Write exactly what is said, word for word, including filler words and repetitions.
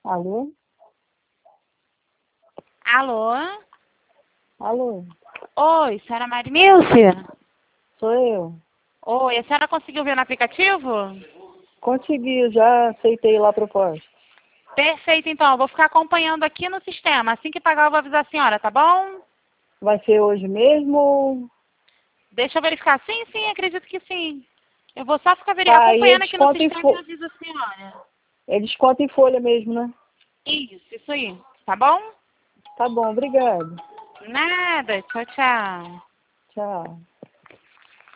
Alô? Alô? Alô? Oi, senhora Marinilce? Sou eu. Oi, a senhora conseguiu ver no aplicativo? Consegui, já aceitei lá a proposta. Perfeito, então. Eu vou ficar acompanhando aqui no sistema. Assim que pagar, eu vou avisar a senhora, tá bom? Vai ser hoje mesmo ou... Deixa eu verificar. Sim, sim, acredito que sim. Eu vou só ficar veri- Tá, e acompanhando eles aqui no contam em, sistema e fo... aviso a senhora. eles contam em folha mesmo, né? Isso, isso aí. Tá bom? Tá bom, obrigado. Nada. Tchau, tchau. Tchau.